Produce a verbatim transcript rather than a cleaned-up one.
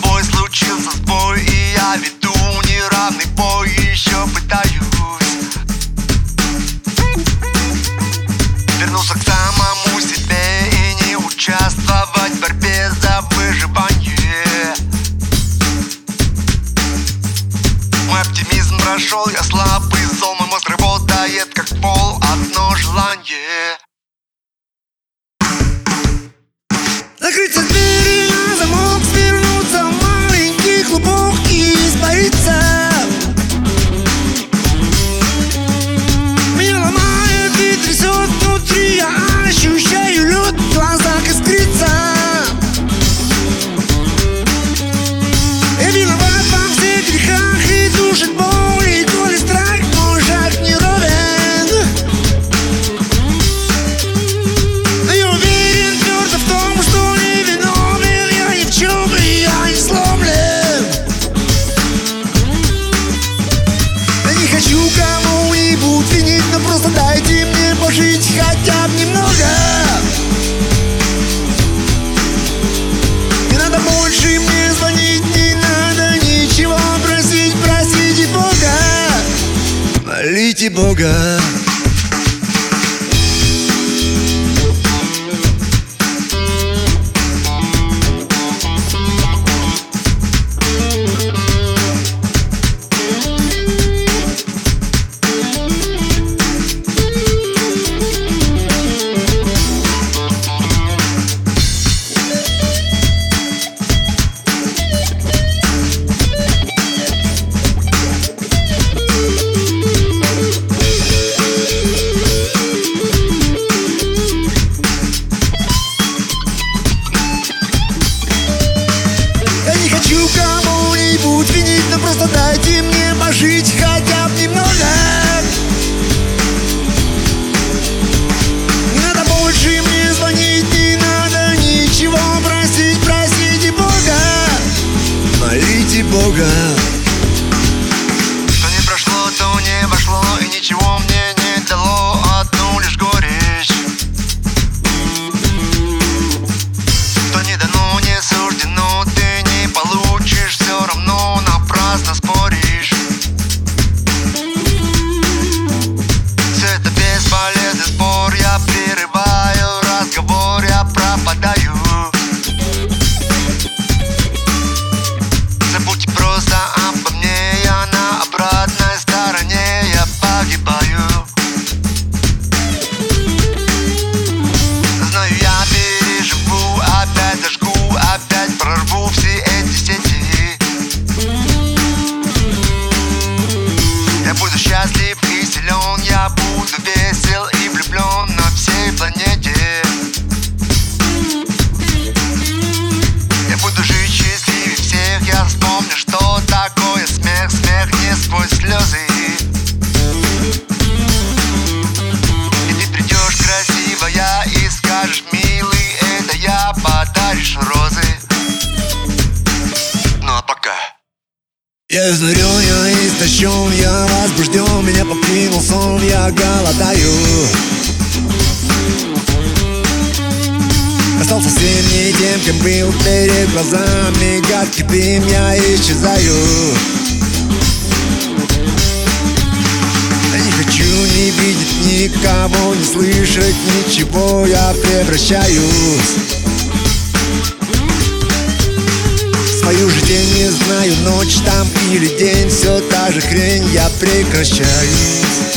тобой случился сбой, и я веду неравный бой, еще пытаюсь вернуться к самому себе и не участвовать в борьбе за выживание. Мой оптимизм прошел, я слабый зол, мой мозг работает как пол, одно желание. Закрыться двери на замок, свернуться в маленький клубок и испариться. Меня ломает и трясет внутри, я ощущаю лед, в глазах искрится. Я виноват во всех грехах и душит боль, и коли страх, мой шаг не ровен. Но я уверен твердо в том, что не виновен я ни в чем, и я не сломлен. Я не хочу кому-нибудь винить, но просто дайте мне пожить хотя бы немного. Не надо больше мне звонить, не надо ничего просить, просите Бога, молите Бога. Хочу кому-нибудь винить, но просто дайте мне пожить хотя бы немного. Не надо больше мне звонить, не надо ничего просить, просите Бога, молите Бога. Что не прошло, то не вошло, и ничего мне не дало, одну лишь горечь. Что не дано, не суждено, ты не получишь, все равно напрасно споришь. Все это бесполезный спор, я прерываю разговор, я пропадаю. Забудьте просто обо мне, я на обратной стороне, я погибаю. Знаю, я переживу, опять зажгу, опять прорву все эти сети. Я буду счастлив и силен, я буду весел и влюблен на всей планете. Я буду жить счастливее всех, я вспомню, что такое смех, смех не сквозь слезы. И ты придешь красивая и скажешь: милый, это я, подаришь розы. Ну а пока Я изнурен, я истощен, я возбужден, меня покинул сон, я голодаю. Остался всем не тем, кем был, перед глазами гадкий дым, я исчезаю. Я не хочу не видеть никого, не слышать ничего, я превращаюсь в свою же тень, не знаю, ночь там или день, все та же хрень, я прекращаюсь.